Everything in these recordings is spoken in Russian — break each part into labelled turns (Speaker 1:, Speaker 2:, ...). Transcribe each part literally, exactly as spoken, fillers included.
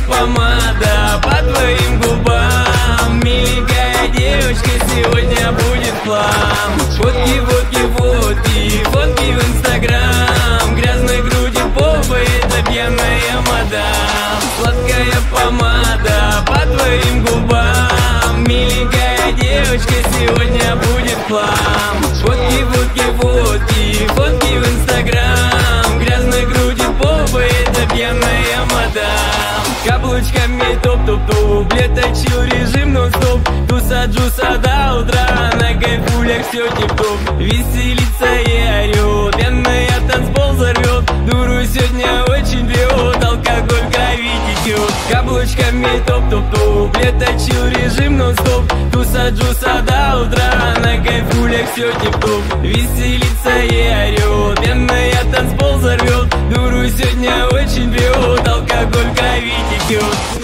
Speaker 1: помада по твоим губам. Миленькая девочка, сегодня будет хлам. Фотки, фотки, фотки, фотки в инстаграм. Грязной груди попа, это пьяная мадам. Сладкая помада по твоим губам. Миленькая девочка, сегодня будет хлам. Фотки, фотки, фотки, фотки в инстаграм. Грязной груди попа, это пьяная мадам. Каблучками топ-топ-топ, леточил режим нон-стоп. Туса-джуса до утра, на кайфулях все тип-топ. Веселится и орет, пьяная танцпол взорвет. Дуру сегодня очень бьет, алкоголь в крови течет. Каблучками топ-топ-топ, леточил режим нон-стоп. Туса-джуса до утра, на кайфулях все тип-топ. Веселится и орет, пьяная танцпол взорвет. Дуру сегодня очень бьет, алкоголь в крови течет.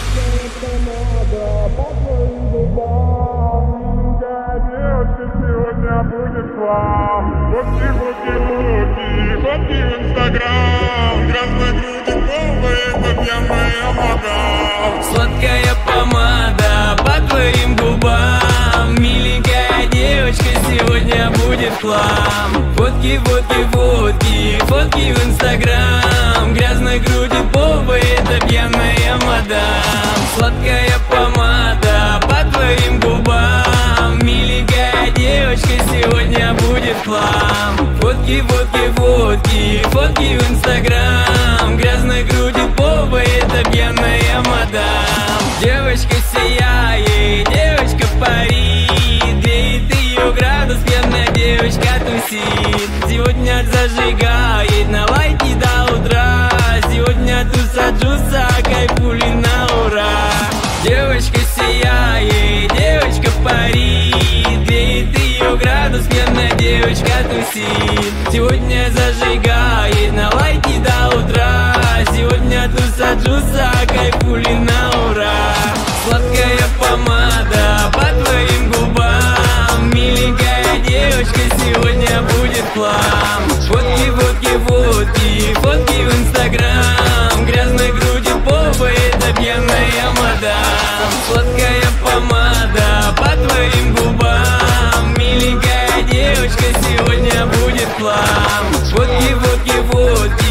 Speaker 2: Фотки, фотки, фотки, фотки в инстаграм. Грязной груди попа, это пьяная мадам.
Speaker 1: Сладкая помада по твоим губам. Миленькая девочка, сегодня будет хлам. Фотки, фотки, фотки, фотки в инстаграм. Грязной груди попа, это пьяная мадам. Сладкая помада по твоим губам. Миленькая девочка, сегодня будет хлам. Фотки, фотки, фотки, фотки в инстаграм. Грязной груди попа, это пьяная мадам. Девочка сияет, девочка парит, греет ее градус, пьяная девочка тусит. Сегодня зажигает на лайки до утра. Сегодня туса-джуса, кайфули на ура. Девочка сияет, девочка парит, греет ее градус, пьяная девочка тусит. Сегодня зажигает на лайки до утра. Сегодня туса-джуса, кайфули на ура. Сладкая помада по твоим губам. Миленькая девочка, сегодня будет хлам. Фотки, фотки, фотки, фотки в инстаграм. Грязной груди попа, это пьяная мадам. Сладкая помада по твоим губам. Миленькая девочка, сегодня будет хлам. Фотки, фотки, фотки,